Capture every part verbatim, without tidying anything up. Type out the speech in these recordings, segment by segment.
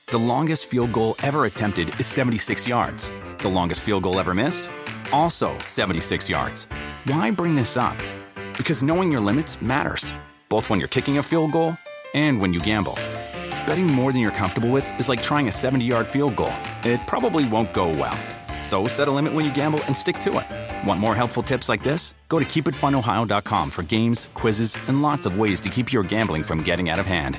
The longest field goal ever attempted is seventy-six yards. The longest field goal ever missed? Also seventy-six yards. Why bring this up? Because knowing your limits matters, both when you're kicking a field goal and when you gamble. Betting more than you're comfortable with is like trying a seventy-yard field goal. It probably won't go well. So set a limit when you gamble and stick to it. Want more helpful tips like this? Go to keep it fun ohio dot com for games, quizzes, and lots of ways to keep your gambling from getting out of hand.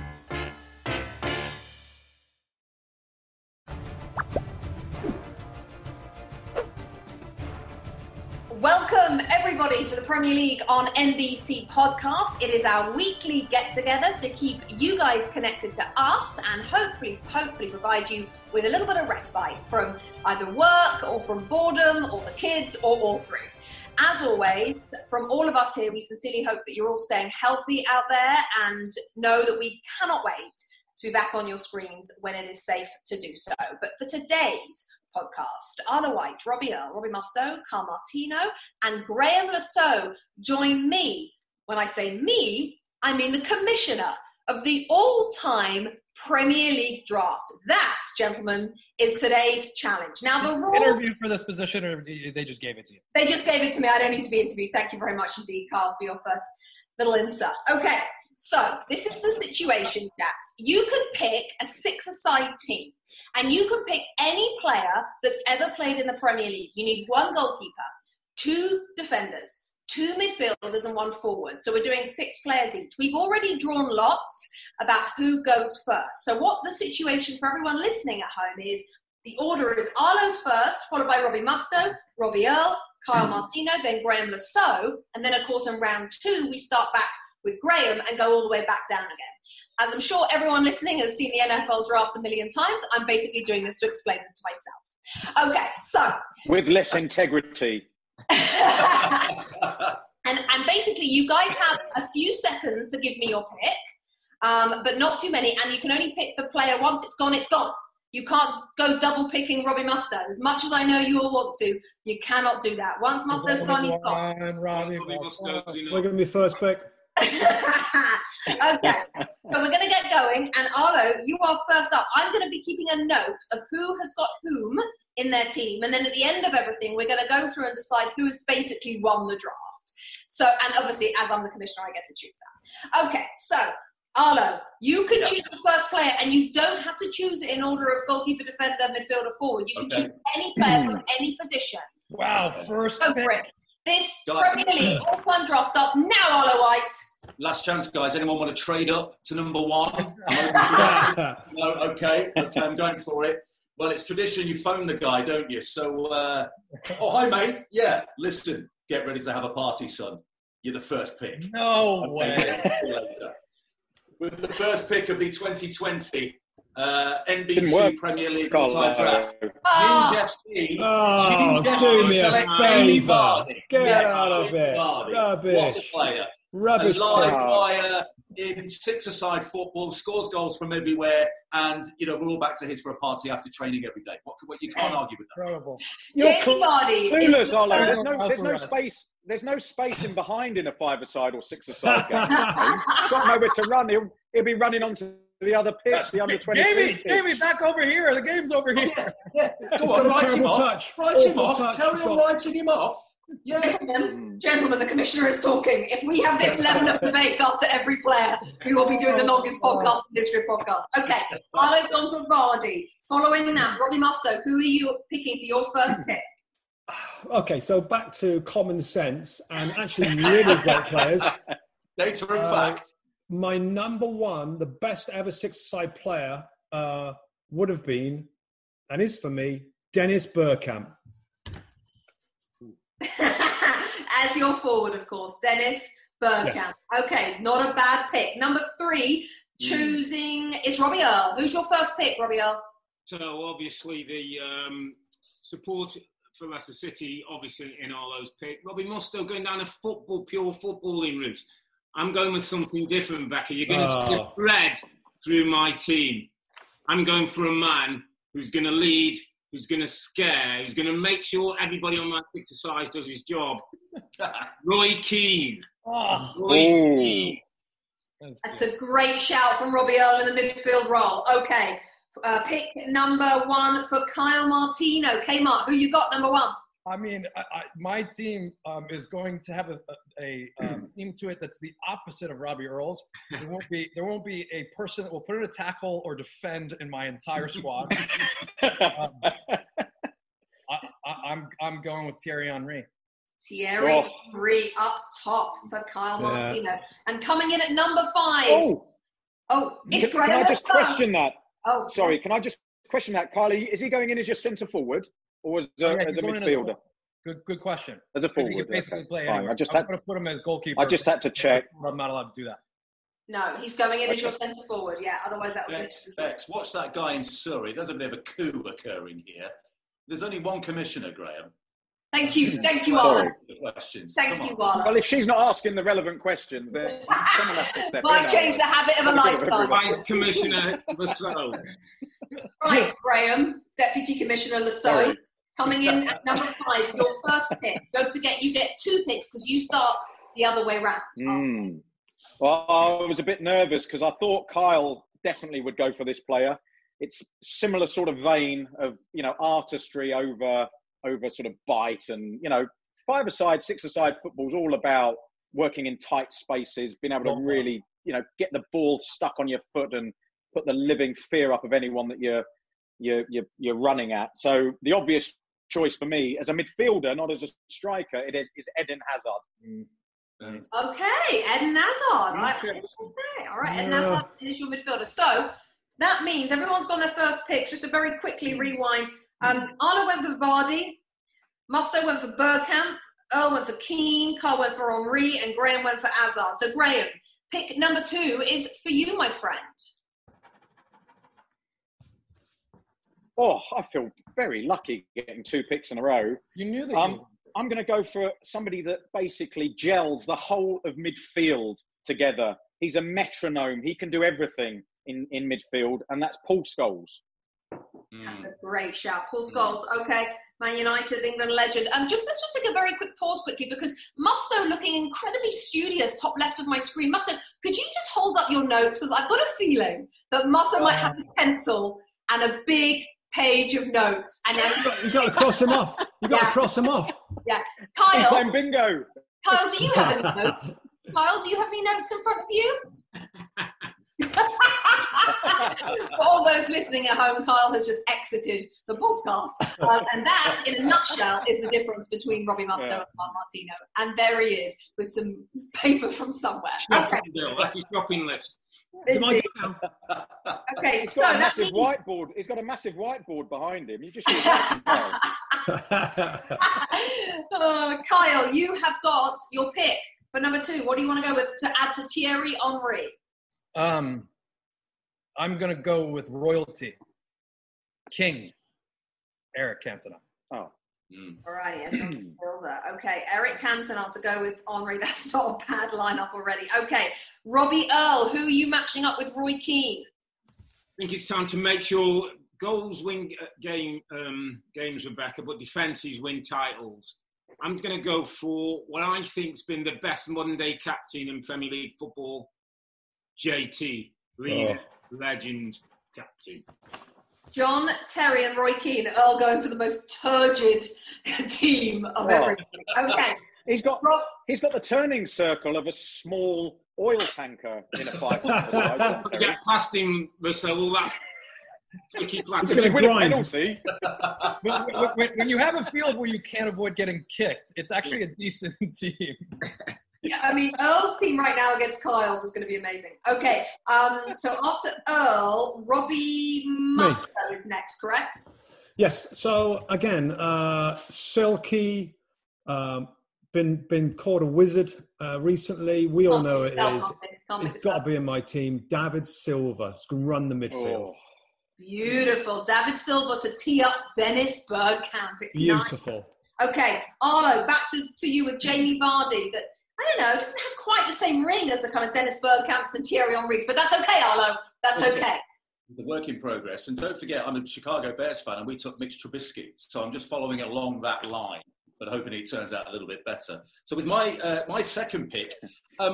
Welcome, everybody, to the Premier League on N B C Podcast. It is our weekly get-together to keep you guys connected to us and hopefully, hopefully provide you with a little bit of respite from either work or from boredom or the kids or all three. As always, from all of us here, we sincerely hope that you're all staying healthy out there and know that we cannot wait to be back on your screens when it is safe to do so. But for today's podcast, Arlo White, Robbie Earle, Robbie Mustoe, Carl Martino, and Graham Lasso join me. When I say me, I mean the commissioner of the all-time Premier League draft. That, gentlemen, is today's challenge. Now, the rules... Interview for this position, or they just gave it to you? They just gave it to me. I don't need to be interviewed. Thank you very much indeed, Carl, for your first little insert. Okay, so this is the situation, chaps. You can pick a six-a-side team, and you can pick any player that's ever played in the Premier League. You need one goalkeeper, two defenders, two midfielders, and one forward. So we're doing six players each. We've already drawn lots about who goes first. So what the situation for everyone listening at home is, the order is Arlo's first, followed by Robbie Mustoe, Robbie Earle, Kyle Martino, then Graham Lasso, and then, of course, in round two, we start back with Graham and go all the way back down again. As I'm sure everyone listening has seen the N F L draft a million times, I'm basically doing this to explain this to myself. Okay, so... With less integrity. and, and basically, you guys have a few seconds to give me your pick, um, but not too many, and you can only pick the player once it's gone, it's gone. You can't go double picking Robbie Mustoe. As much as I know you all want to, you cannot do that. Once Mustoe's gone, he's gone. Robbie, Robbie We're going to be first pick. Okay, so we're going to get going, and Arlo, you are first up. I'm going to be keeping a note of who has got whom in their team, and then at the end of everything, we're going to go through and decide who has basically won the draft. So, and obviously, as I'm the commissioner, I get to choose that. Okay, so Arlo, you can yeah. choose the first player, and you don't have to choose it in order of goalkeeper, defender, midfielder, forward. You can okay. choose any player from any position. Wow, first Go for it. This Premier League all-time draft starts now, Arlo White. Last chance, guys. Anyone want to trade up to number one? I'm open to that. No, okay, okay, I'm going for it. Well, it's tradition. You phone the guy, don't you? So, uh, oh, hi, mate. Yeah, listen, get ready to have a party, son. You're the first pick. No okay, way. See you later. With the first pick of the twenty twenty uh, N B C Premier League all-time draft. Oh, F C. Oh, do me a favour. Get yes, out of it. Rubbish. What a player. Rubbish. A live wire in six-a-side football, scores goals from everywhere, and you know we're all back to his for a party after training every day. What, what you can't argue with that. Incredible. You're Anybody clueless, Arlo. There's no, there's no space. There's no space in behind in a five-a-side or six-a-side game. He's got nowhere to run. He'll, he'll be running onto the other pitch, the under twenty-three pitch. Jamie, back over here. The game's over here. Yeah, yeah. Go He's on, got a write him terrible off. touch. Write him Awful off. touch. Carry He's on got- writing him off. Yeah. Gentlemen, gentlemen, the commissioner is talking. If we have this level of debate after every player, we will be doing the longest podcast in history of podcasts. Okay, Arlo's gone for Vardy. Following that, Robbie Mustoe, who are you picking for your first pick? Okay, so back to common sense and actually really great players. Data and Uh, fact. My number one, the best ever six-side player uh, would have been, and is for me, Dennis Bergkamp. As your forward, of course, Dennis Bergkamp. Yes. Okay, not a bad pick. Number three, choosing is Robbie Earle. Who's your first pick, Robbie Earle? So obviously the um, support for Leicester City, obviously in all those picks. Robbie Mustoe going down a football, pure footballing route. I'm going with something different, Becca. You're going to Oh. see a thread through my team. I'm going for a man who's going to lead, who's going to scare, who's going to make sure everybody on my exercise does his job. Roy Keane. Oh, Roy Ooh. Keane. That's a great shout from Robbie Earle in the midfield role. Okay, Uh, pick number one for Kyle Martino. Kmart, who you got number one? I mean, I, I, my team um, is going to have a, a, a um, theme to it that's the opposite of Robbie Earl's. There won't be there won't be a person that will put in a tackle or defend in my entire squad. um, I, I, I'm I'm going with Thierry Henry. Thierry Oh. Henry up top for Kyle Yeah. Martino, and coming in at number five. Oh, Oh, it's can, can I Graham just Leslie. question that? Oh, Sorry, can I just question that, Kylie? Is he going in as your centre forward or as a, Oh, yeah, as he's a going in as midfielder? Good good question. As a He forward. could basically okay, play fine. anywhere. I just I was had going to put him as goalkeeper. I just had to check. I'm not allowed to do that. no, he's going in as Okay. your centre forward. Yeah, otherwise that would Bex, be. Bex, watch that guy in Surrey. There's a bit of a coup occurring here. There's only one commissioner, Graham. Thank you, thank you, Sorry. Arlo. The questions. Thank Come you, on. Arlo. Well, if she's not asking the relevant questions, then someone has to step in. Might change the habit of a Have a bit of lifetime. everyone. Vice Commissioner Lasso. Right, Graham, Deputy Commissioner Lasso, Sorry. coming in at number five, your first pick. Don't forget, you get two picks because you start the other way round. Mm. Well, I was a bit nervous because I thought Kyle definitely would go for this player. It's similar sort of vein of, you know, artistry over over sort of bite, and, you know, five-a-side, six-a-side football's all about working in tight spaces, being able to really, you know, get the ball stuck on your foot and put the living fear up of anyone that you're you're you're, you're running at. So the obvious choice for me as a midfielder, not as a striker, it is, is Eden Hazard. Mm. Okay, Eden Hazard. Right. Yes. Okay, all right, Eden Yeah. Hazard is your midfielder. So that means everyone's got their first picks. Just to very quickly rewind. Um, Arlo went for Vardy, Musto went for Bergkamp, Earl went for Keane, Carl went for Henry, and Graham went for Hazard. So Graham, pick number two is for you, my friend. Oh, I feel very lucky getting two picks in a row. You knew that. Um, you I'm going to go for somebody that basically gels the whole of midfield together. He's a metronome. He can do everything in, in midfield, and that's Paul Scholes. That's Mm. a great shout. Paul Scholes, okay. Man United, England legend. And just let's just take a very quick pause quickly because Musto looking incredibly studious, top left of my screen. Musto, could you just hold up your notes? Because I've got a feeling that Musto might have his pencil and a big page of notes. And now You got to cross him off. You got Yeah. to cross him off. yeah. He's Kyle, playing bingo. Kyle, do you have any notes? Kyle, do you have any notes in front of you? For all those listening at home, Kyle has just exited the podcast. Um, and that, in a nutshell, is the difference between Robbie Musto Yeah. and Kyle Martino. And there he is with some paper from somewhere. Okay, Shopping bill. That's his shopping list. To my go now. okay He's so got a that massive means... whiteboard. He's got a massive whiteboard behind him. You just use that. uh, Kyle, you have got your pick for number two. What do you want to go with to add to Thierry Henry? Um, I'm going to go with royalty. King, Eric Cantona. Oh. Mm. Alrighty, Edmund Builder. Okay, Eric Cantona to go with Henry. That's not a bad lineup already. Okay, Robbie Earl. Who are you matching up with? Roy Keane. I think it's time to make sure goals win uh, game um, games, Rebecca, but defences win titles. I'm going to go for what I think's been the best modern day captain in Premier League football, J T, leader, legend, captain. John Terry and Roy Keane. Earl going for the most turgid team of Oh. everything. Okay, He's got Rob. he's got the turning circle of a small oil tanker in a five. To get past him, so all that flicky He's flacky. gonna He win a grind. penalty. When, when, when you have a field where you can't avoid getting kicked, it's actually a decent team. Yeah, I mean, Earl's team right now against Kyle's is going to be amazing. Okay, um, so after Earl, Robbie Musto is next, correct? Yes. So again, uh, Silky, um, been been called a wizard uh, recently. We all Can't know make it yourself is. up, Can't make It's yourself got to be in my team. David Silva is going to run the midfield. Oh. Beautiful. David Silva to tee up Dennis Bergkamp. It's Beautiful. nice. Okay, Arlo, back to, to you with Jamie Vardy. That, I don't know, doesn't have quite the same ring as the kind of Dennis Bergkamps and Thierry Henry's, but that's okay, Arlo. That's It's- okay. The work in progress. And don't forget, I'm a Chicago Bears fan and we took Mitch Trubisky. So I'm just following along that line, but hoping it turns out a little bit better. So with my uh, my second pick, um,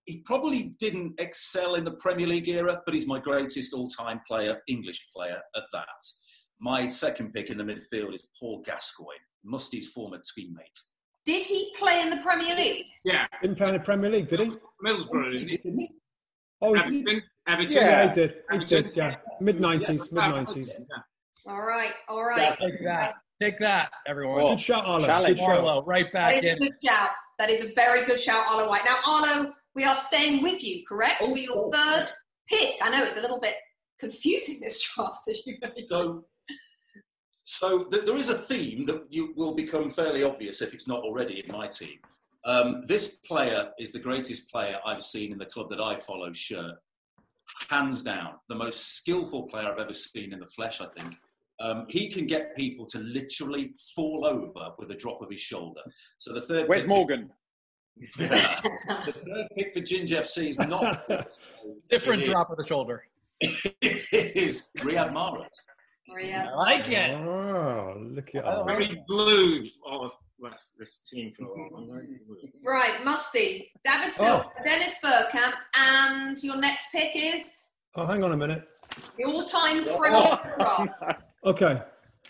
he probably didn't excel in the Premier League era, but he's my greatest all-time player, English player at that. My second pick in the midfield is Paul Gascoigne, Musty's former teammate. Did he play in the Premier League? Yeah. Didn't play in the Premier League, did he? Middlesbrough. He did, didn't he? Oh, he- Everton. Everton. yeah, he did. He Everton. did, yeah. Mid nineties, mid nineties. All right, all right. Take that. Take that, everyone. Oh, Good shout, Arlo. challenge. Good shout. Arlo, right That back is a in. good shout. That is a very good shout, Arlo White. Now, Arlo, we are staying with you, correct, Oh, for your oh, third pick. I know it's a little bit confusing, this draft. So, you So, so th- there is a theme that you will become fairly obvious if it's not already in my team. Um, this player is the greatest player I've seen in the club that I follow, Shirt. Hands down, the most skillful player I've ever seen in the flesh, I think. Um, he can get people to literally fall over with a drop of his shoulder. So the third Where's pick Morgan? For, yeah, the third pick for Ginger F C is not Different it is, drop of the shoulder. It is Riyad Mahrez. Maria. I like it. Oh, look at Arlo. Very blue. Oh, that's this team for a while. Right, Musty, David Silva, Dennis Bergkamp, and your next pick is Oh, hang on a minute. the all-time Premier draft. Okay,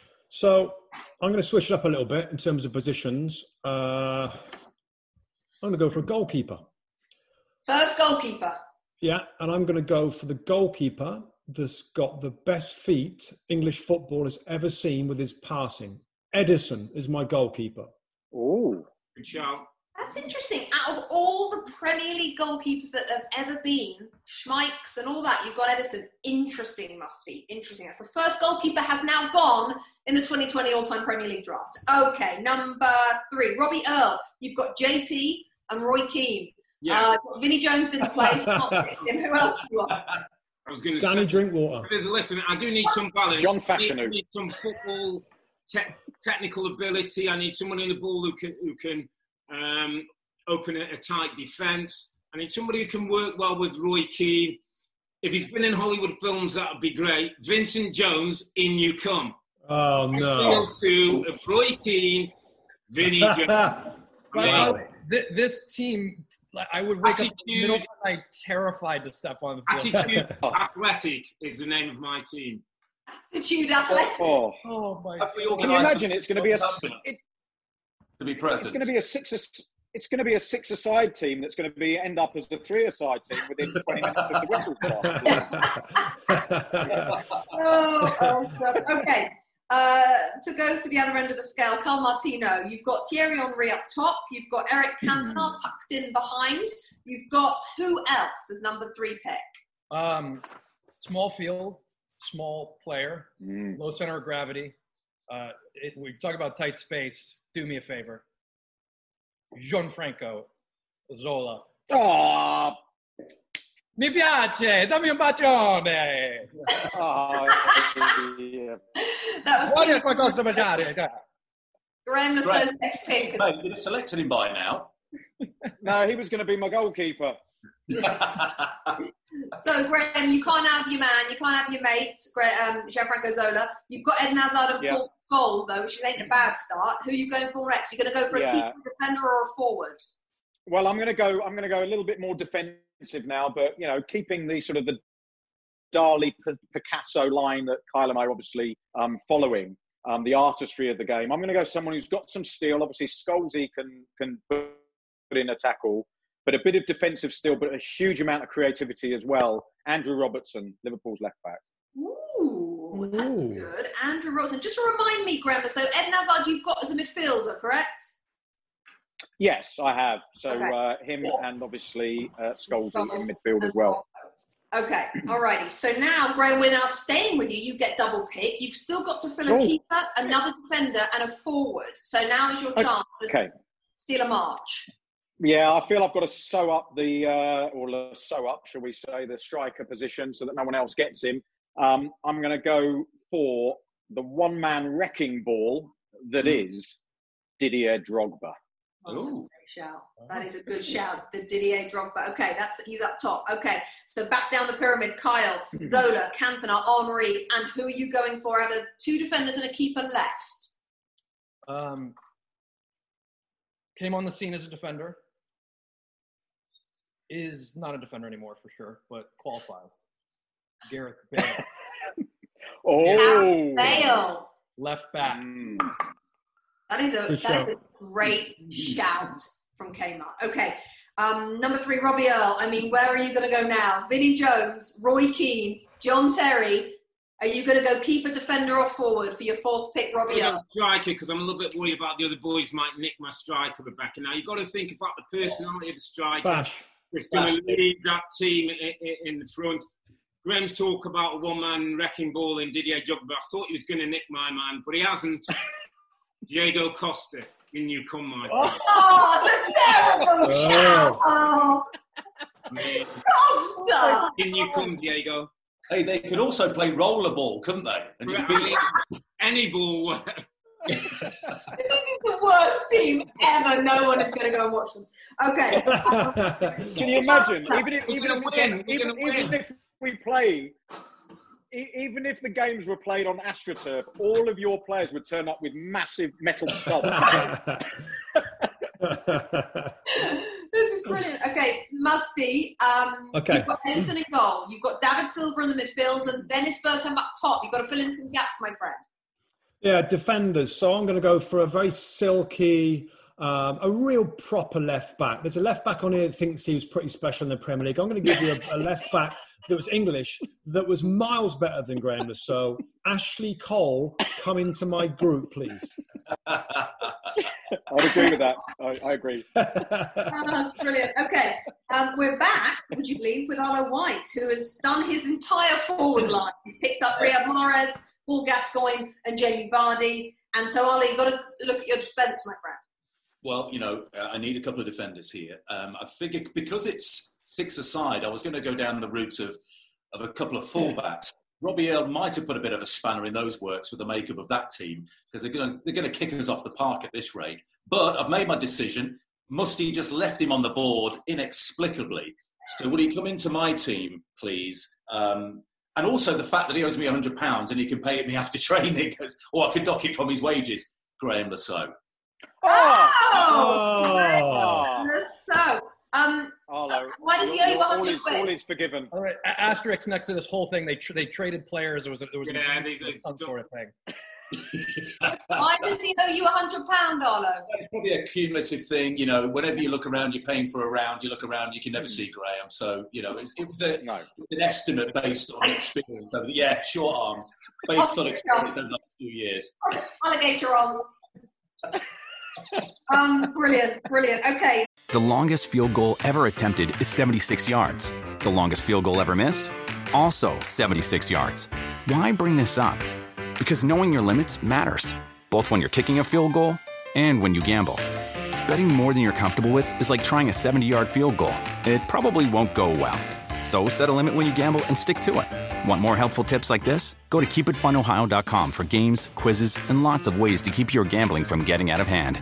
so I'm going to switch it up a little bit in terms of positions. Uh, I'm going to go for a goalkeeper. First goalkeeper. Yeah, and I'm going to go for the goalkeeper that's got the best feet English football has ever seen with his passing. Edison is my goalkeeper. Oh, Good shout. That's interesting. Out of all the Premier League goalkeepers that have ever been, Schmeichs and all that, you've got Edison. Interesting, Musty. Interesting. That's the first goalkeeper has now gone in the twenty twenty all-time Premier League draft. Okay, number three, Robbie Earle. You've got J T and Roy Keane. Yeah. Uh, Vinnie Jones didn't play. So not pick him. Who else do you want? I was going to Danny say. Drinkwater. Listen, I do need some balance. John I need, Fashanu. I need some football te- technical ability. I need someone in the ball who can who can um, open a, a tight defence. I need somebody who can work well with Roy Keane. If he's been in Hollywood films, that would be great. Vincent Jones, in you come. Oh, no. To Roy Keane, Vinnie Jones. Wow. Right. Th- This team, like, I would wake up in the Attitude. middle of the night terrified to step on the field. Attitude Athletic is the name of my team. Attitude Athletic. oh. Oh my Have we God. Can you organised imagine? some It's going to be a sort of it, to be it's present. going to be a six. It's going to be a six-a-side team that's going to be end up as a three-a-side team within twenty minutes of the whistle stop. Oh, oh, God. Okay. Uh, to go to the other end of the scale, Carl Martino, you've got Thierry Henry up top, you've got Eric Cantona tucked in behind, you've got who else as number three pick? Um, small field, small player, Mm. low center of gravity. Uh, it, we talk about tight space. Do me a favor. Gianfranco Zola. Oh, Mi piace, dammi un bacione. oh, yeah. That was Voglio cute. qualcosa da mangiare. dai. Graham Lasso's next pick. is- Mate, you'd have selected him by now. No, he was going to be my goalkeeper. So, Graham, you can't have your man, you can't have your mate, Gra- um, Gianfranco Zola. You've got Eden Hazard and Yeah. Paul Scholes, though, which ain't a bad start. Who are you going for next? You're going to go for a Yeah. keeper, defender, or a forward? Well, I'm going to go. I'm going to go a little bit more defensive now, but you know, keeping the sort of the Dali P- Picasso line that Kyle and I are obviously um, following, um, the artistry of the game. I'm going to go someone who's got some steel. Obviously, Scholesy can can put in a tackle, but a bit of defensive steel, but a huge amount of creativity as well. Andrew Robertson, Liverpool's left back. Ooh, that's Ooh. good. Andrew Robertson. Just remind me, Graham, so Eden Hazard you've got as a midfielder, correct? Yes, I have. So Okay. uh, him and obviously uh, Scholesy in midfield as well. Okay, alrighty. So now, Graham, we're now staying with you. You get double pick. You've still got to fill a Oh. keeper, another defender, and a forward. So now is your Okay. chance to Okay. steal a march. Yeah, I feel I've got to sew up the, uh, or uh, sew up, shall we say, the striker position so that no one else gets him. Um, I'm going to go for the one-man wrecking ball that Mm. is Didier Drogba. That's a Ooh. great shout. That is a good shout. The Didier Drogba. Okay, that's he's up top. Okay, so back down the pyramid, Kyle, Zola, Cantona, Henry, and who are you going for out of two defenders and a keeper left? Um, came on the scene as a defender. is not a defender anymore for sure, but qualifies. Gareth Bale. Oh, Bale. Left back. Mm. That is a Good that is a great shout from Kmart. Okay. Um, number three, Robbie Earle. I mean, where are you going to go now? Vinnie Jones, Roy Keane, John Terry. Are you going to go keeper, defender, or forward for your fourth pick, Robbie I'm Earle? striker because I'm a little bit worried about the other boys might nick my striker, Rebecca. Now, you've got to think about the personality of the striker. Fash. It's going to lead that team in, in the front. Graham's talk about a one-man wrecking ball in Didier Drogba. I thought he was going to nick my man, but he hasn't. Diego Costa, in you come, my friend. Oh, it's a terrible Oh. shout. Oh, Man, Costa. in you come, Diego. Hey, they could also play rollerball, couldn't they? And just be Any ball. This is the worst team ever. No one is going to go and watch them. Okay. Can you imagine? Even if, We're even gonna if, win. We're even, gonna even win. if we play, e- even if the games were played on AstroTurf, all of your players would turn up with massive metal stumps. This is brilliant. Okay, Musty. Um, Okay. You've got Edison in goal. You've got David Silva in the midfield and Dennis Bergkamp up top. You've got to fill in some gaps, my friend. Yeah, defenders. So I'm going to go for a very silky, um, a real proper left back. There's a left back on here that thinks he was pretty special in the Premier League. I'm going to give you a, a left back that was English, that was miles better than Graham Lasso. Ashley Cole, come into my group, please. I'd agree with that. I, I agree. Oh, that's brilliant. Okay, um, we're back, would you believe, with Arlo White, who has done his entire forward line. He's picked up Riyad Mahrez, Paul Gascoigne, and Jamie Vardy. And so, Arlo, you've got to look at your defence, my friend. Well, you know, uh, I need a couple of defenders here. Um, I figured because it's six-a-side, I was going to go down the route of, of a couple of fullbacks. Robbie Earle might have put a bit of a spanner in those works with the makeup of that team because they're going to they're going to kick us off the park at this rate. But I've made my decision. Musty just left him on the board inexplicably. So will he come into my team, please? Um, and also the fact that he owes me one hundred pounds and he can pay it me after training, or I could dock it from his wages. Graham Lasso. Oh! Oh. So, um, Arlo, why does he owe you all one hundred is, quid? all is forgiven. All right, a- asterisk next to this whole thing. They tr- they traded players. There was a, there was Yeah, a, these are- some sort of thing. Why does he owe you one hundred pounds, Arlo? It's probably a cumulative thing. You know, whenever you look around, you're paying for a round. You look around, you can never see Graham. So, you know, it's, it was a, No. an estimate based on experience. Over, yeah, short arms. Based on experience over the last few years. Alligator arms. Um, brilliant, brilliant. Okay, The longest field goal ever attempted is seventy-six yards. The longest field goal ever missed? Also seventy-six yards. Why bring this up? Because knowing your limits matters, both when you're kicking a field goal and when you gamble. Betting more than you're comfortable with is like trying a seventy-yard field goal. It probably won't go well. So set a limit when you gamble and stick to it. Want more helpful tips like this? Go to keep it fun ohio dot com for games, quizzes, and lots of ways to keep your gambling from getting out of hand.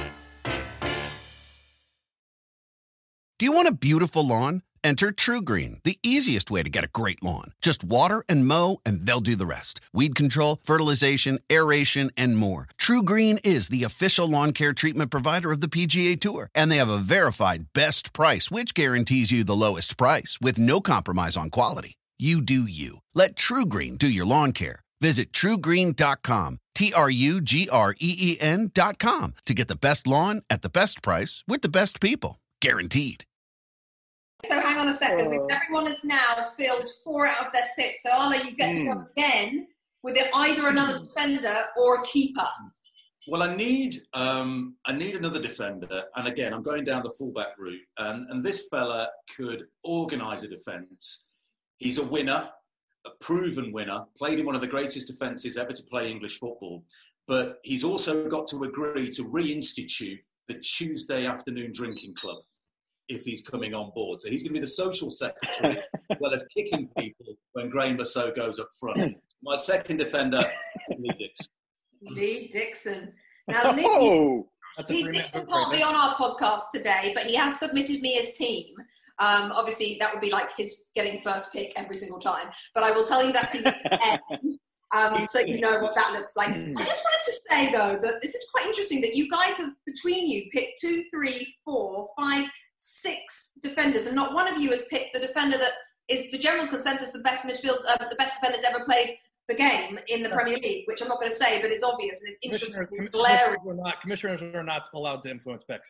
Do you want a beautiful lawn? Enter TruGreen, the easiest way to get a great lawn. Just water and mow, and they'll do the rest. Weed control, fertilization, aeration, and more. TruGreen is the official lawn care treatment provider of the P G A Tour, and they have a verified best price, which guarantees you the lowest price with no compromise on quality. You do you. Let TruGreen do your lawn care. Visit true green dot com, T R U G R E E N dot com, to get the best lawn at the best price with the best people. Guaranteed. so hang on a second. We've- Everyone has now filled four out of their six. So, Arlo, you get to go again with it either another defender or a keeper. Well, I need um, I need another defender, and again, I'm going down the fullback route. And, and this fella could organise a defence. He's a winner, a proven winner. Played in one of the greatest defences ever to play English football. But he's also got to agree to reinstitute the Tuesday afternoon drinking club if he's coming on board. So he's going to be the social secretary as well as kicking people when Graham Lasso goes up front. My second defender, Lee Dixon. Lee Dixon. Now, Lee, Oh, That's a Lee three-man Dixon group can't right be on our podcast today, but he has submitted me his team. Um, obviously, that would be like his getting first pick every single time. But I will tell you that team at the end, um, so you know what that looks like. I just wanted to say, though, that this is quite interesting that you guys have, between you, picked two, three, four, five, six defenders, and not one of you has picked the defender that is the general consensus the best midfield, uh, the best defender's ever played the game in the Premier League, which I'm not going to say, but it's obvious and it's interesting. Commissioner, glaring. Commissioners, are not, commissioners are not allowed to influence picks.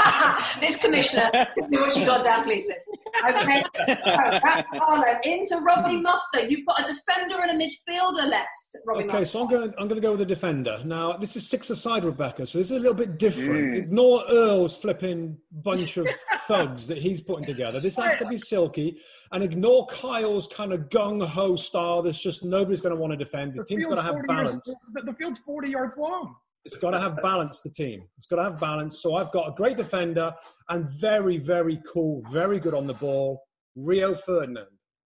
This commissioner can do what she goddamn pleases. Okay, so that's Harlow. Into Robbie Mustoe. You've got a defender and a midfielder left. Robbie Okay, Mustoe. so I'm going. I'm going to go with the defender. Now, this is six-a-side, Rebecca. So this is a little bit different. Mm. Ignore Earl's flipping bunch of thugs that he's putting together. This has to be silky, and ignore Kyle's kind of gung-ho style. There's just nobody's going to want to defend. The, The team's got to have balance. Yards, the, the field's forty yards long. It's got to have balance. The team. It's got to have balance. So I've got a great defender and very, very cool, very good on the ball, Rio Ferdinand.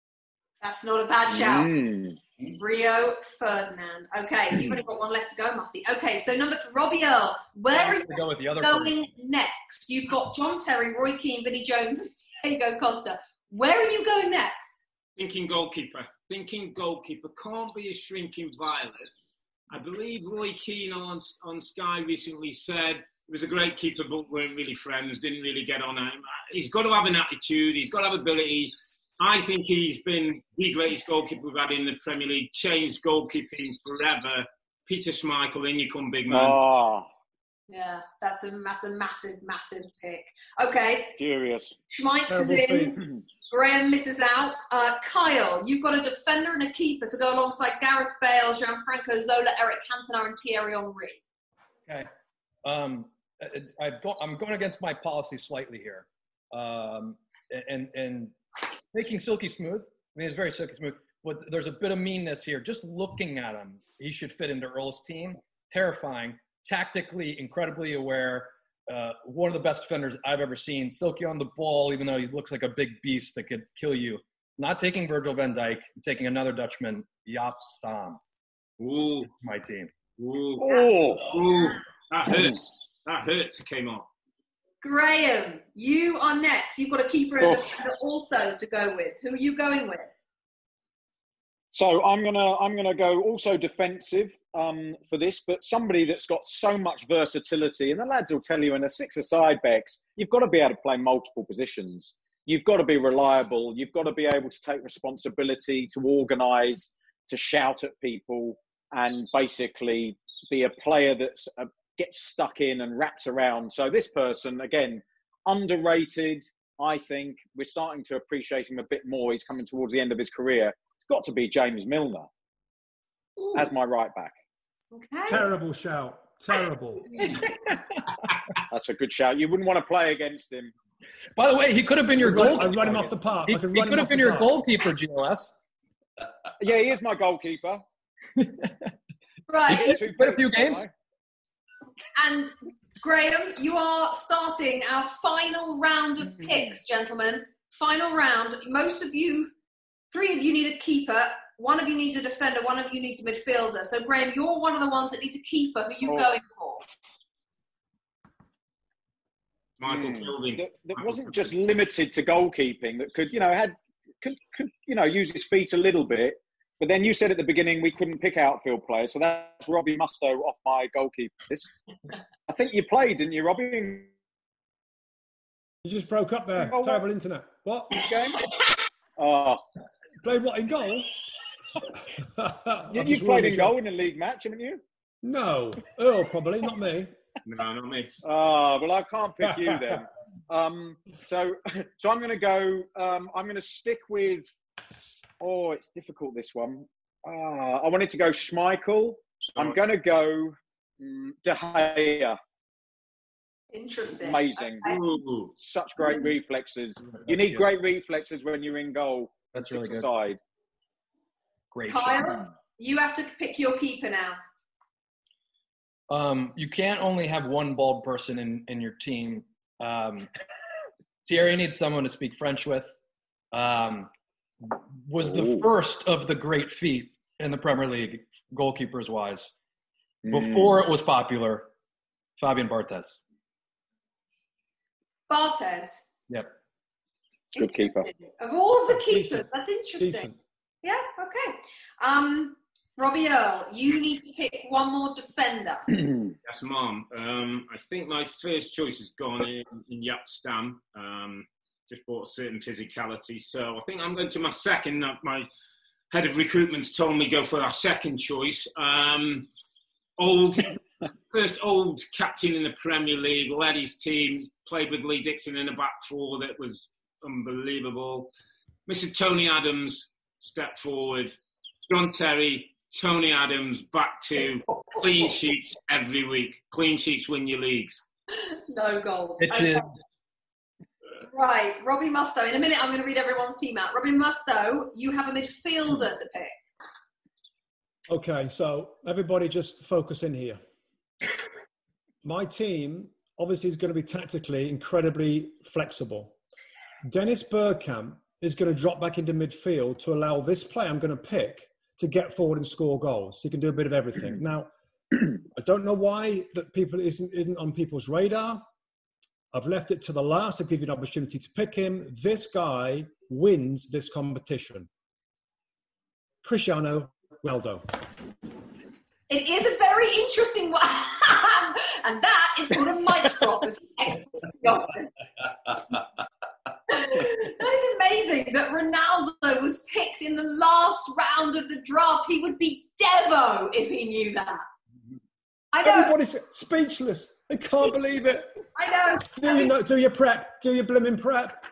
That's not a bad shout. Mm. Rio Ferdinand. Okay, you've only got one left to go, Musty. Okay, so number three, Robbie Earl. Where are you To go with the other going next? You've got John Terry, Roy Keane, Vinnie Jones, and Diego Costa. Where are you going next? Thinking goalkeeper. Thinking goalkeeper. Can't be a shrinking violet. I believe Roy Keane on, on Sky recently said he was a great keeper but weren't really friends, didn't really get on him. He's got to have an attitude. He's got to have ability. I think he's been the greatest goalkeeper we've had in the Premier League, changed goalkeeping forever. Peter Schmeichel, in you come, big man. Oh, Yeah, that's a, that's a massive, massive pick. Okay, furious. Schmeichel's Terrible in. Graham misses out. Uh, Kyle, you've got a defender and a keeper to go alongside Gareth Bale, Gianfranco Zola, Eric Cantona, and Thierry Henry. Okay. Um, I- I've got, I'm going against my policy slightly here. Um, and, and making silky smooth. I mean, it's very silky smooth. But there's a bit of meanness here. Just looking at him, he should fit into Earl's team. Terrifying. Tactically, incredibly aware. Uh, one of the best defenders I've ever seen. Silky on the ball, even though he looks like a big beast that could kill you. Not taking Virgil van Dijk, taking another Dutchman, Jaap Stam. Ooh, My team. ooh, Oh, ooh. That hurt. That hurt to came on. Graham, you are next. You've got a keeper and a Oh. defender also to go with. Who are you going with? so I'm gonna I'm gonna go also defensive um, for this, but somebody that's got so much versatility. And the lads will tell you in a six-a-side, Bex, you've got to be able to play multiple positions. You've got to be reliable. You've got to be able to take responsibility, to organise, to shout at people, and basically be a player that's uh, gets stuck in and rats around. So this person, again, underrated. I think we're starting to appreciate him a bit more. He's coming towards the end of his career. It's got to be James Milner Ooh, as my right back. okay. Terrible shout. Terrible. That's a good shout. You wouldn't want to play against him. By the way, he could have been your I'd run, goalkeeper. I'd run him off the park. He, I could he run could him have off been the your park. goalkeeper, G O S. Yeah, he is my goalkeeper. Right. He played a few games. And Graham, you are starting our final round of picks, gentlemen. Final round. Most of you, three of you need a keeper. One of you needs a defender. One of you needs a midfielder. So, Graham, you're one of the ones that needs a keeper. Who are you Oh. going for? Michael Hmm. Fielding. That, that wasn't just limited to goalkeeping. That could, you know, had could, could you know use his feet a little bit. But then you said at the beginning we couldn't pick outfield players, so that's Robbie Mustoe off my goalkeeper list. I think you played, didn't you, Robbie? You just broke up there. Oh, what? Terrible internet. What? Game? Oh, Played what in goal? you, I've you just played ruined in the goal job. in a league match, haven't you? No. Earl probably, not me. No, not me. Oh, well, I can't pick you then. Um, so, so I'm going to go. Um, I'm going to stick with. Oh, it's difficult, this one. Uh, I wanted to go Schmeichel. I'm going to go um, De Gea. Interesting. Amazing. Okay. Ooh. Such great reflexes. You need great reflexes when you're in goal. That's really good. Side. Great Kyle, shot. you have to pick your keeper now. Um, you can't only have one bald person in, in your team. Um, Thierry needs someone to speak French with. Um, was the Ooh. first of the great feat in the Premier League, goalkeepers wise. Mm. Before it was popular, Fabian Barthez. Barthez. Yep. Good keeper. Interesting. Of all the keepers, Decent. that's interesting. Decent. Yeah, okay. Um, Robbie Earle, you need to pick one more defender. Yes, Mom. Um, I think my first choice has gone in, in Jaap Stam. Um, just bought a certain physicality. So I think I'm going to my second. Uh, my head of recruitment's told me go for our second choice. Um, old, first old captain in the Premier League, led his team, played with Lee Dixon in a back four that was unbelievable. Mister Tony Adams stepped forward. John Terry, Tony Adams, back to clean sheets every week. Clean sheets win your leagues. No goals. Okay. Right, Robbie Mustoe. In a minute, I'm going to read everyone's team out. Robbie Mustoe, you have a midfielder to pick. Okay, so everybody just focus in here. My team obviously is going to be tactically incredibly flexible. Dennis Bergkamp is going to drop back into midfield to allow this player I'm going to pick to get forward and score goals. He can do a bit of everything. Now, I don't know why that people isn't, isn't on people's radar. I've left it to the last to give you an opportunity to pick him. This guy wins this competition. Cristiano Ronaldo. It is a very interesting one. And that is called a mic drop. That is amazing that Ronaldo was picked in the last round of the draft. He would be Devo if he knew that. I know. Everybody's speechless. They can't believe it. I know. Do you know? Do your prep. Do your blooming prep.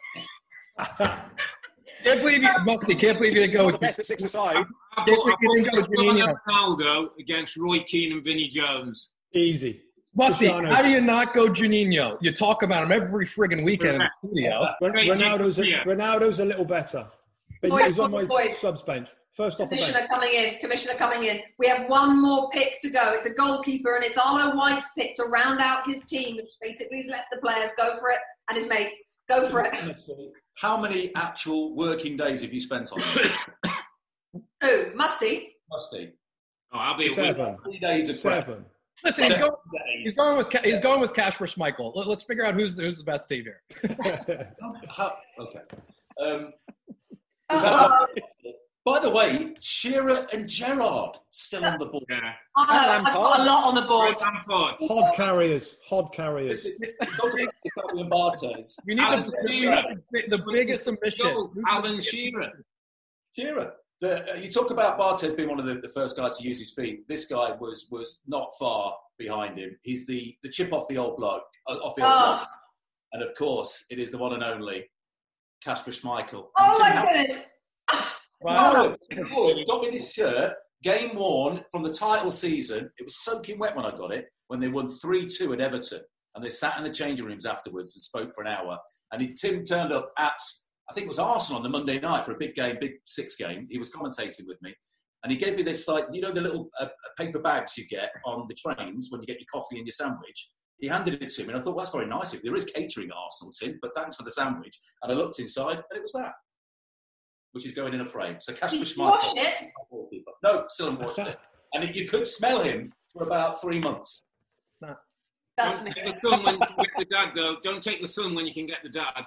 Can't believe you, Musty. Can't believe you didn't go with Best at six aside. I bought, I bought Ronaldo against Roy Keane and Vinnie Jones. Easy. Musty, Cristiano. how do you not go Juninho? You talk about him every friggin' weekend in the studio. Ronaldo's a, Ronaldo's a little better. Boys, He's on my boys. subs bench. First off the bench. Commissioner coming in. Commissioner coming in. We have one more pick to go. It's a goalkeeper, and it's Arlo White's pick to round out his team, which basically his Leicester players. Go for it, and his mates. Go for it. How many actual working days have you spent on it? Who? Musty? Musty. Oh, I'll be Seven. Three days of prep. Seven. Listen, he's going, he's going with he's going with Kasper Schmeichel. Let, let's figure out who's who's the best team here. How, okay. Um, Oh, by the way, Shearer and Gerrard still on the board. Yeah. oh, I've got a lot on the board. Hod carriers. Hod carriers. And Bartes. We need Alan the, Shearer. the, the biggest submission. Alan Shearer. Shearer. The, uh, you talk about Bartes being one of the, the first guys to use his feet. This guy was was not far behind him. He's the, the chip off the old bloke, uh, off the old Oh. bloke. And of course, it is the one and only Kasper Schmeichel. Oh my How- goodness. Wow. Oh, you got me this shirt. Game worn from the title season. It was soaking wet when I got it, when they won three two at Everton. And they sat in the changing rooms afterwards and spoke for an hour. And he, Tim turned up at, I think it was Arsenal on the Monday night for a big game, big six game. He was commentating with me. And he gave me this, like, you know, the little uh, paper bags you get on the trains when you get your coffee and your sandwich. He handed it to me, and I thought, well, that's very nice. There is catering at Arsenal, Tim, but thanks for the sandwich. And I looked inside, and it was that, which is going in a frame. So Kasper Did you Schmeichel. wash it? No, still haven't washed it. And it, you could smell him for about three months. That's Don't me. take the sun when you can get the dad, though. Don't take the sun when you can get the dad.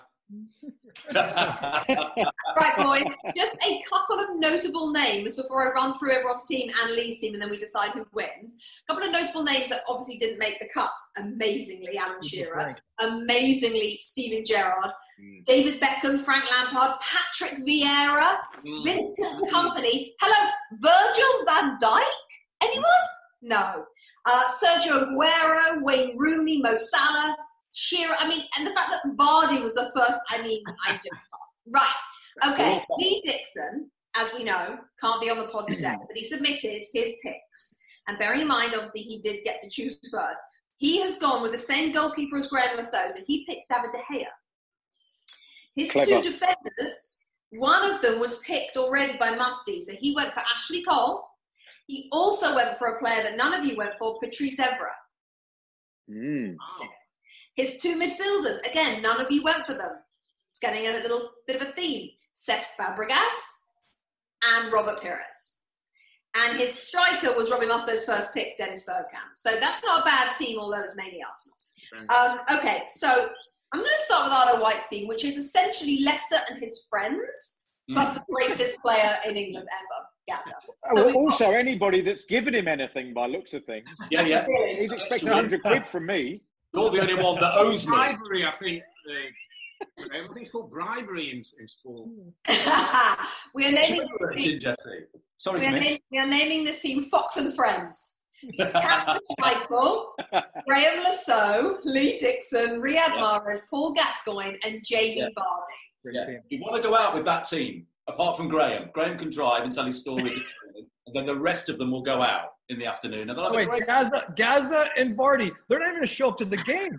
Right, boys. Just a couple of notable names before I run through everyone's team and Lee's team, and then we decide who wins. A couple of notable names that obviously didn't make the cut. Amazingly, Alan Shearer. Amazingly, Steven Gerrard. Mm. David Beckham, Frank Lampard, Patrick Vieira, Mm. Vincent Kompany. Hello, Virgil van Dijk? Anyone? No. Uh, Sergio Aguero, Wayne Rooney, Mo Salah, Shearer. I mean, and the fact that Vardy was the first, I mean, I just right. Okay, Lee Dixon, as we know, can't be on the pod today, but he submitted his picks. And bearing in mind, obviously, he did get to choose first. He has gone with the same goalkeeper as Graham Lassosa. He picked David De Gea. His Clever. two defenders, one of them was picked already by Musty, so he went for Ashley Cole. He also went for a player that none of you went for, Patrice Evra. Mm. Wow. His two midfielders, again, none of you went for them. It's getting a little bit of a theme. Cesc Fabregas and Robert Pires. And his striker was Robbie Mustoe's first pick, Dennis Bergkamp. So that's not a bad team, although it's mainly Arsenal. Um, okay, so I'm going to start with Arlo White's team, which is essentially Leicester and his friends, plus the greatest player in England ever. Gazza. Oh, So well, we've also, got- anybody that's given him anything by looks of things, Yeah, yeah. he's expecting one hundred quid from me. You're the only one that owes me. Bribery, I think. Uh, I think it's called bribery in, in sport. we are naming this team. Jeffrey. Sorry, We are, Mitch. na- we are naming this team Fox and Friends. Casper Michael, Graham Lasso, Lee Dixon, Riyad Mahrez, Paul Gascoigne, and Jamie Yeah. Vardy. Great Yeah. team. You want to go out with that team, apart from Graham. Graham can drive and tell his stories at training, and then the rest of them will go out in the afternoon. And they'll have Oh, a wait, great... Gaza, Gaza and Vardy, they're not even going to show up to the game.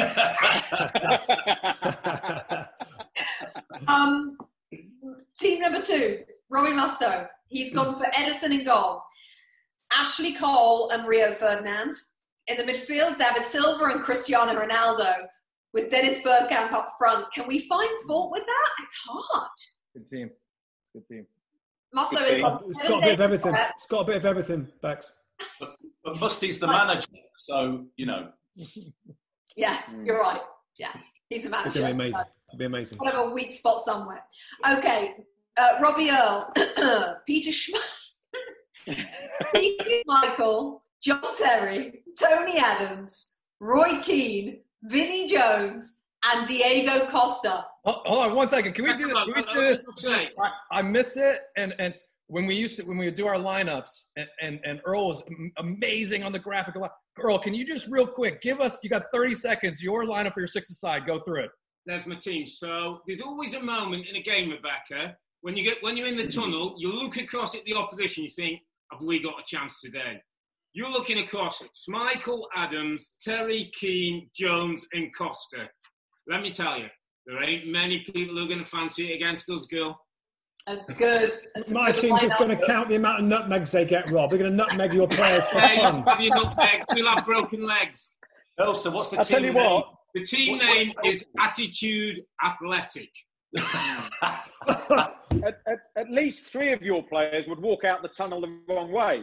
Um, team number two, Robbie Mustoe. He's gone for Edison in goal. Ashley Cole and Rio Ferdinand. In the midfield, David Silva and Cristiano Ronaldo, with Dennis Bergkamp up front. Can we find fault with that? It's hard. Good team. Good team. Mustoe Good is team. on It's seven got a bit of days everything. prep. It's got a bit of everything, Bex. But Musty's the manager, so, you know. Yeah, you're right. Yeah, he's a It's manager. going to be amazing. It'll be amazing. Kind of a weak spot somewhere. Okay, uh, Robbie Earl, Peter Schmeichel, Peter Michael, John Terry, Tony Adams, Roy Keane, Vinnie Jones, and Diego Costa. Oh, hold on one second. Can we do this? Can we do this? Say, I, I miss it. And and when we used to, when we would do our lineups, and, and, and Earl was am- amazing on the graphical. li- Earl, can you just real quick give us, you got thirty seconds, your lineup for your six-a-side. Go through it. there's my team. So there's always a moment in a game, Rebecca, when you get when you're in the tunnel, you look across at the opposition, you think, have we got a chance today? You're looking across at Schmeichel, Adams, Terry, Keane, Jones, and Costa. Let me tell you, there ain't many people who are going to fancy it against us, girl. That's good. That's a My good team's just lineup. going to count the amount of nutmegs they get, Rob. They're going to nutmeg your players for Hey, fun. have you not begged? We'll have broken legs. Oh, so what's the I'll team tell you name? what. The team What- name what- is Attitude Athletic. at, at, at least three of your players would walk out the tunnel the wrong way.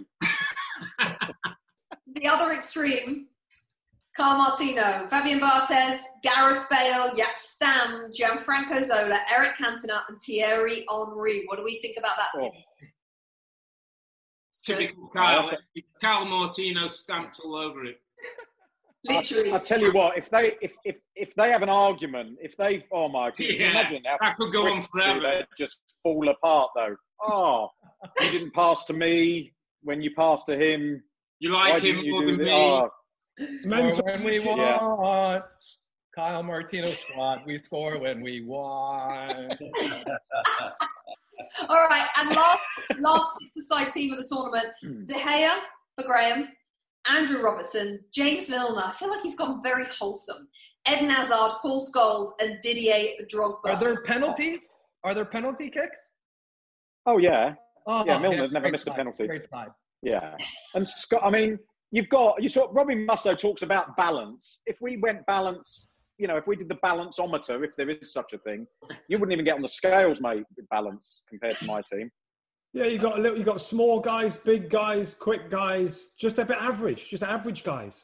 The other extreme, Carl Martino, Fabian Barthez, Gareth Bale, Jaap Stam, Gianfranco Zola, Eric Cantona, and Thierry Henry. What do we think about that Oh, team? Typical Kyle. that's Carl Martino stamped all over it. Literally. I tell you what, if they if, if if they have an argument, if they oh my, can you Yeah, imagine how that could go on quickly forever. they'd just fall apart though. Oh, you didn't pass to me when you passed to him. You Why like him didn't you more do than this? me. Oh, It's mental. Score when we Mitches. Yeah. want. Kyle Martino squad. We score when we want. All right, and last last six-a-side team of the tournament, Hmm. De Gea for Graham, Andrew Robertson, James Milner. I feel like he's gone very wholesome. Eden Hazard, Paul Scholes, and Didier Drogba. Are there penalties? Are there penalty kicks? oh yeah, Oh, Yeah, Milner's never great missed a side, penalty. Great side. yeah. And Scott, I mean, you've got you saw Robbie Mustoe talks about balance. If we went balance, you know, if we did the balanceometer, if there is such a thing, you wouldn't even get on the scales, mate, with balance compared to my team. Yeah, you got a little. You got small guys, big guys, quick guys, just a bit average, just average guys.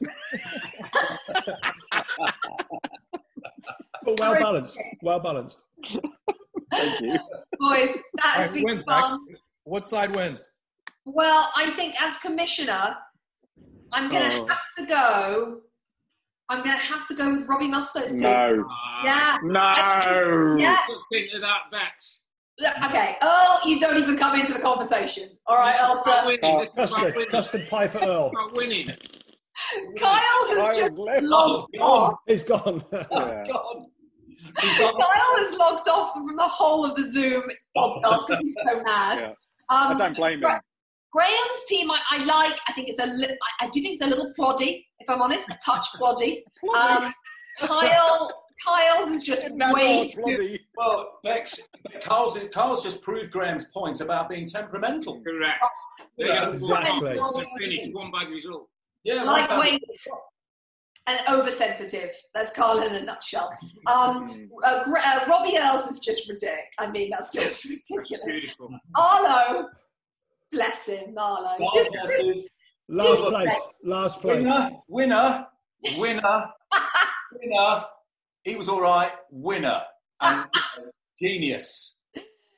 But well balanced, well balanced. Thank you. Boys, that All has right, been wins, Max. fun. What side wins? Well, I think as commissioner, I'm going to Oh. have to go. I'm going to have to go with Robbie Mustoe's team. No, Ah, Yeah. no. Yeah. Think of that, Bex. Okay. Earl, you don't even come into the conversation. All right, It's about Elsa. winning. This is about Custard, winning. custard pie for Earl. It's about winning. Kyle has Kyle's just left. logged Oh, off. He's gone. Yeah. God. He's up. Kyle has logged off from the whole of the Zoom podcast because he's so mad. Yeah. I Um, don't blame Gra- him. Graham's team, I, I like. I think it's a. Li- I, I do think it's a little ploddy, if I'm honest, a touch ploddy. Um, Kyle, Kyle's is just That's way all too. bloody. Well, Bex, Carl's, Carl's just proved Graham's point about being temperamental. Correct. Yeah, They're gonna exactly. pull off the finish, one bad result. Yeah, one bad- Lightweight and oversensitive. That's Carl in a nutshell. Um, uh, Gra- uh, Robbie Earls is just ridiculous. I mean, that's just ridiculous. Beautiful. Arlo, bless him, Arlo. Well, Just, yes, just, it's Last place, last place. winner, winner, winner, winner. He was all right. Winner and genius.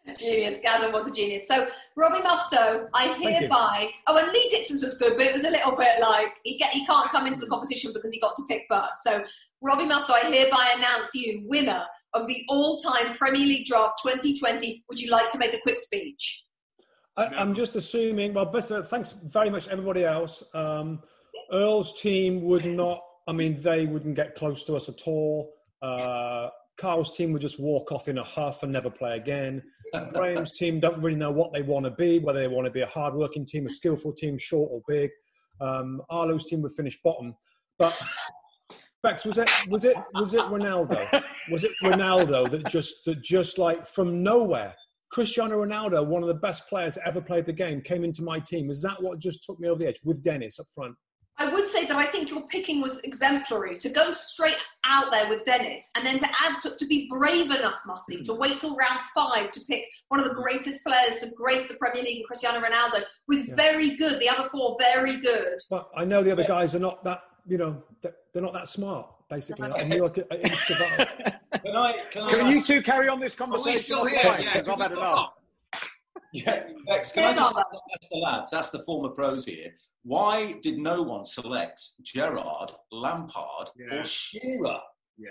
Genius. Gazan was a genius. So, Robbie Mustoe, I hereby... Oh, and Lee Dixon's was good, but it was a little bit like, he, get, he can't come into the competition because he got to pick first. So, Robbie Mustoe, I hereby announce you winner of the all-time Premier League Draft twenty twenty. Would you like to make a quick speech? I, I'm just assuming, well, best of, thanks very much everybody else. Um, Earl's team would not, I mean, they wouldn't get close to us at all. Uh, Carl's team would just walk off in a huff and never play again. Graham's team don't really know what they want to be, whether they want to be a hard-working team, a skillful team, short or big. Um, Arlo's team would finish bottom. But Bex, was it was it was it Ronaldo? Was it Ronaldo that just that just like from nowhere, Cristiano Ronaldo, one of the best players that ever played the game, came into my team? Is that what just took me over the edge with Dennis up front? I would say that I think your picking was exemplary. To go straight out there with Dennis and then to add to, to be brave enough, Musty, to wait till round five to pick one of the greatest players to grace the Premier League, Cristiano Ronaldo, with yeah. very good, the other four very good. But I know the other guys are not that, you know, they're not that smart, basically. I knew I could I survive. Can I? Can, I can ask, you two carry on this conversation? Still here? Because Yeah, I've had enough. Yeah, Bex, can I just ask the lads, that's the former pros here, why did no one select Gerrard, Lampard, yeah. or Shearer? Yeah.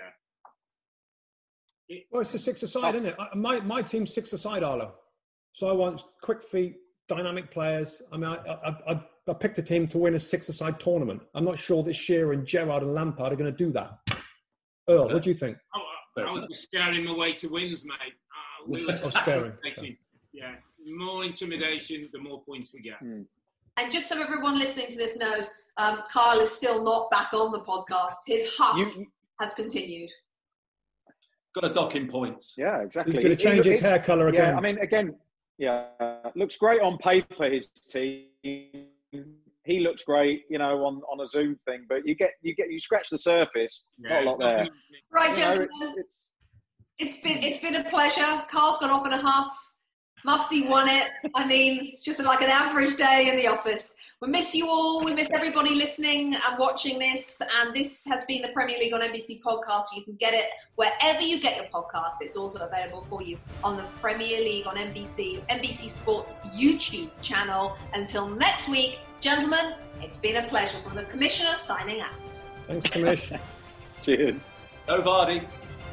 Well, it's a six-a-side, isn't it? I, my my team's six-a-side, Arlo. So I want quick feet, dynamic players. I mean, I, I, I, I picked a team to win a six-a-side tournament. I'm not sure that Shearer and Gerrard and Lampard are going to do that. Earl, what do you think? Oh, I was just scaring my way to wins, mate. Uh, we were oh, scaring. Yeah, more intimidation, the more points we get. Mm. And just so everyone listening to this knows, um, Carl is still not back on the podcast. His huff you, has continued. Got to dock in points. Yeah, exactly. He's going to change his hair colour again. Yeah, I mean, again, yeah, looks great on paper, his team. He looks great, you know, on, on a Zoom thing, but you get you get you scratch the surface, yeah, not a lot there. Right, you gentlemen. know, it's, it's... it's been it's been a pleasure. Carl's gone off in a huff. Musty won it. I mean, it's just like an average day in the office. We miss you all. We miss everybody listening and watching this. And this has been the Premier League on N B C podcast. You can get it wherever you get your podcasts. It's also available for you on the Premier League on N B C, N B C Sports YouTube channel. Until next week, gentlemen, it's been a pleasure. From the Commissioner signing out. Thanks, Commissioner. Cheers. Go Vardy.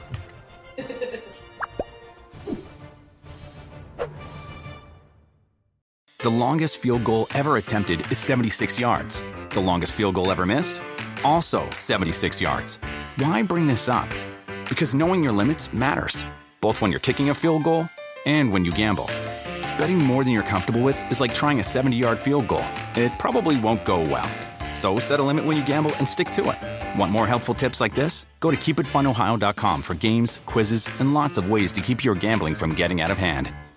The longest field goal ever attempted is seventy-six yards. The longest field goal ever missed? Also seventy-six yards. Why bring this up? Because knowing your limits matters, both when you're kicking a field goal and when you gamble. Betting more than you're comfortable with is like trying a seventy-yard field goal. It probably won't go well. So set a limit when you gamble and stick to it. Want more helpful tips like this? Go to keep it fun ohio dot com for games, quizzes, and lots of ways to keep your gambling from getting out of hand.